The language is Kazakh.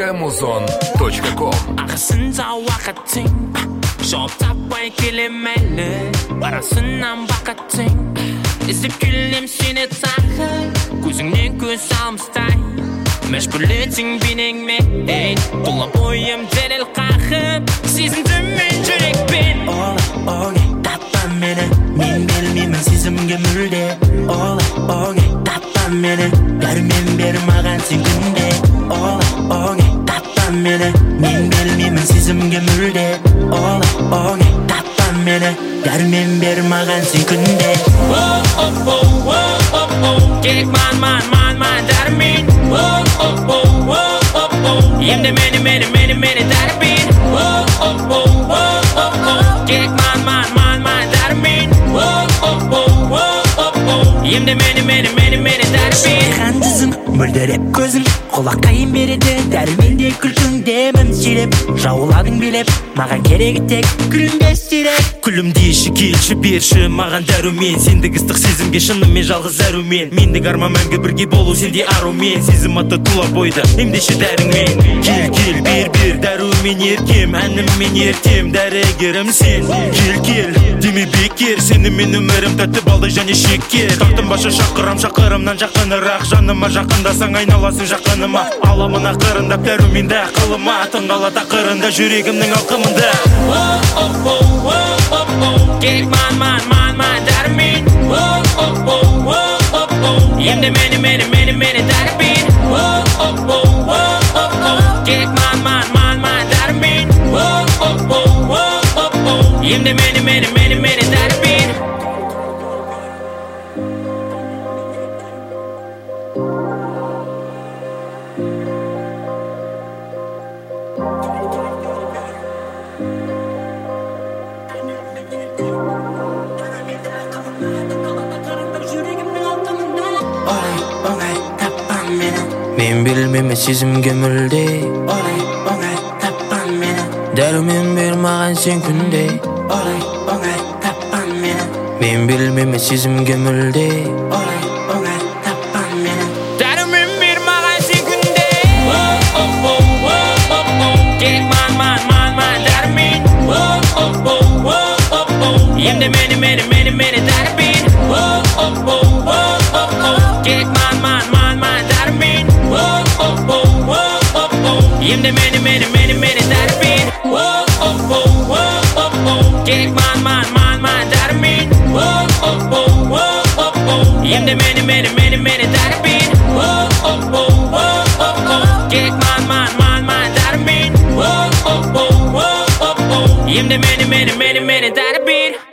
muzon.com. Ағысынса уақытың жауап таппай келемелі, арасынан бақытың іздеп келем сені тағы, көзіңнен көз алмастай мәжбүрлетің бейнеңмен, толып ойым дәлел қағып, сезіндім мен жүрекпен. Оңай таппа мені, мен білмеймін сезімге мүлде. Оңай таппа мені, дәрмен бер маған сен күнде. Оңай таппа мені, мен білмеймін сезімге мүлде. Оңай таппа мені, дәрмен бер маған сен күнде. Керек ман дәрмен. Емді мені дәрмен. Керек ман дәрмен. Емді мені дәрмен. Қандызым, мөлдіреп көзің, құлаққайын береді дәрменде күлкің демім сиреп. Жауладың билеп, маған керегі тек күлімдес сиреп. Күлімдеші келші берші маған дәрумен, сендік ыстық сезімге шынымен жалғыз әрумен. Мендік арма мәңгі бірге болу сенде арумен, сезім атты тұла бойды емдеші дәріңмен. Кел бер дәрумен еркем, әніммен ертем дәрігерім сен. Кел деме бекер, сенімен өмірім тәтті балдай және шекер. Тартым башы шақырымнан жақынырақ, жаныма жақындасаң айналасың жақыныма. Аламын ақырындап дәруменді қылыма, тыңғала тақырында жүрегімнің алқымында. Керек ман дәрмен. Емді мені дәрмен. Керек ман дәрмен. Емді мені дәрмен. Оңай таппа мені, Мен білмеймін сезімге мүлде. оңай таппа мені, Дәрумен бер маған сен күнде. оңай таппа мені, Мен білмеймін сезімге мүлде. оңай таппа мені. Дәрумен бер маған сен күнде. Керек ман дәрмен. Емді мені дәрмен. Керек ман дәрмен. Емді мені дәрмен. Керек ман дәрмен. Емді мені дәрмен. Керек ман дәрмен. Емді мені дәрмен.